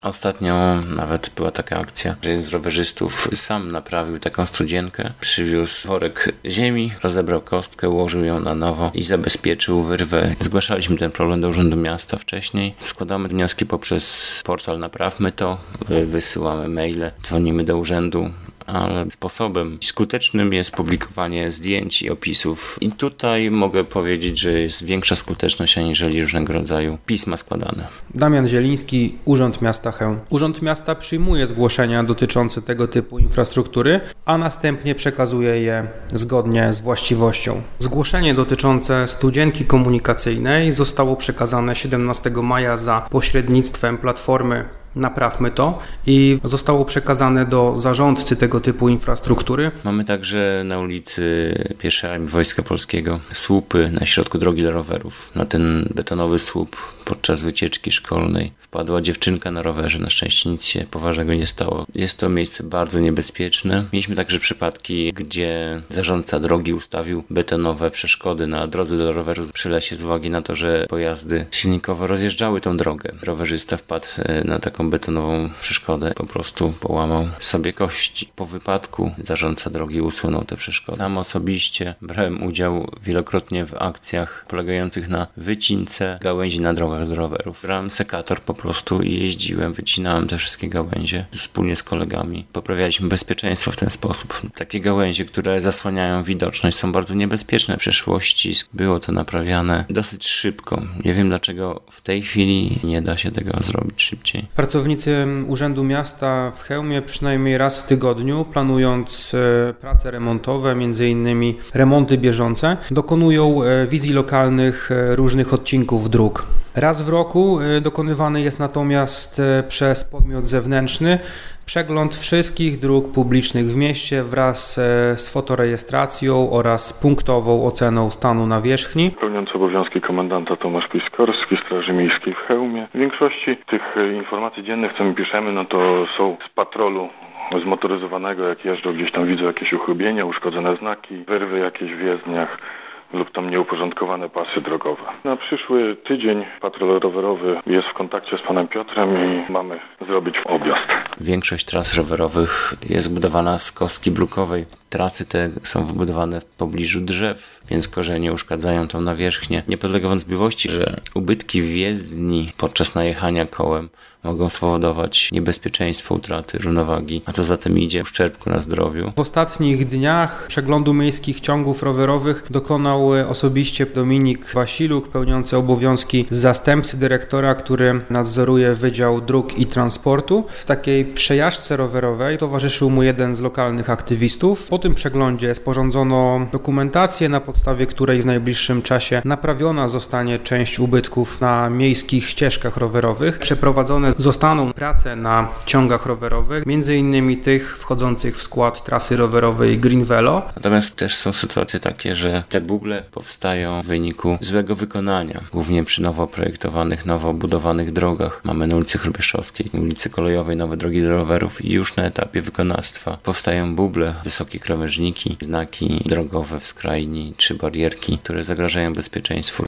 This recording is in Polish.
Ostatnio nawet była taka akcja, że jeden z rowerzystów sam naprawił taką studzienkę, przywiózł worek ziemi, rozebrał kostkę, ułożył ją na nowo i zabezpieczył wyrwę. Zgłaszaliśmy ten problem do Urzędu Miasta wcześniej. Składamy wnioski poprzez portal Naprawmy to, wysyłamy maile, dzwonimy do urzędu, ale sposobem skutecznym jest publikowanie zdjęć i opisów. I tutaj mogę powiedzieć, że jest większa skuteczność aniżeli różnego rodzaju pisma składane. Damian Zieliński, Urząd Miasta Chełm. Urząd Miasta przyjmuje zgłoszenia dotyczące tego typu infrastruktury, a następnie przekazuje je zgodnie z właściwością. Zgłoszenie dotyczące studzienki komunikacyjnej zostało przekazane 17 maja za pośrednictwem platformy Naprawmy to i zostało przekazane do zarządcy tego typu infrastruktury. Mamy także na ulicy Pierwszej Armii Wojska Polskiego słupy na środku drogi dla rowerów. Na ten betonowy słup podczas wycieczki szkolnej wpadła dziewczynka na rowerze. Na szczęście nic się poważnego nie stało. Jest to miejsce bardzo niebezpieczne. Mieliśmy także przypadki, gdzie zarządca drogi ustawił betonowe przeszkody na drodze dla rowerów przy lesie z uwagi na to, że pojazdy silnikowe rozjeżdżały tą drogę. Rowerzysta wpadł na taką betonową przeszkodę, po prostu połamał sobie kości. Po wypadku zarządca drogi usunął te przeszkody. Sam osobiście brałem udział wielokrotnie w akcjach polegających na wycince gałęzi na drogach do rowerów. Brałem sekator po prostu i jeździłem, wycinałem te wszystkie gałęzie wspólnie z kolegami. Poprawialiśmy bezpieczeństwo w ten sposób. Takie gałęzie, które zasłaniają widoczność, są bardzo niebezpieczne. W przeszłości było to naprawiane dosyć szybko. Nie wiem, dlaczego w tej chwili nie da się tego zrobić szybciej. Pracownicy Urzędu Miasta w Chełmie przynajmniej raz w tygodniu, planując prace remontowe, m.in. remonty bieżące, dokonują wizji lokalnych różnych odcinków dróg. Raz w roku dokonywany jest natomiast przez podmiot zewnętrzny przegląd wszystkich dróg publicznych w mieście wraz z fotorejestracją oraz punktową oceną stanu nawierzchni. Pełniący obowiązki komendanta Tomasz Piskorski, Straży Miejskiej w Chełmie. W większości tych informacji dziennych, co my piszemy, no to są z patrolu zmotoryzowanego, jak jeżdżą gdzieś tam, widzą jakieś uchybienia, uszkodzone znaki, wyrwy jakieś w jezdniach lub tam nieuporządkowane pasy drogowe. Na przyszły tydzień patrol rowerowy jest w kontakcie z panem Piotrem i mamy zrobić objazd. Większość tras rowerowych jest zbudowana z kostki brukowej. Trasy te są wybudowane w pobliżu drzew, więc korzenie uszkadzają tą nawierzchnię. Nie podlega wątpliwości, że ubytki w jezdni podczas najechania kołem mogą spowodować niebezpieczeństwo utraty równowagi, a co za tym idzie, uszczerbku na zdrowiu. W ostatnich dniach przeglądu miejskich ciągów rowerowych dokonał osobiście Dominik Wasiluk, pełniący obowiązki zastępcy dyrektora, który nadzoruje Wydział Dróg i Transportu. W takiej przejażdżce rowerowej towarzyszył mu jeden z lokalnych aktywistów. Po tym przeglądzie sporządzono dokumentację, na podstawie której w najbliższym czasie naprawiona zostanie część ubytków na miejskich ścieżkach rowerowych. Przeprowadzone zostaną prace na ciągach rowerowych, między innymi tych wchodzących w skład trasy rowerowej Green Velo. Natomiast też są sytuacje takie, że te buble powstają w wyniku złego wykonania, głównie przy nowo projektowanych, nowo budowanych drogach. Mamy na ulicy Hrubieszowskiej, ulicy Kolejowej nowe drogi do rowerów i już na etapie wykonawstwa powstają buble, wysokie krawężniki, znaki drogowe w skrajni czy barierki, które zagrażają bezpieczeństwu.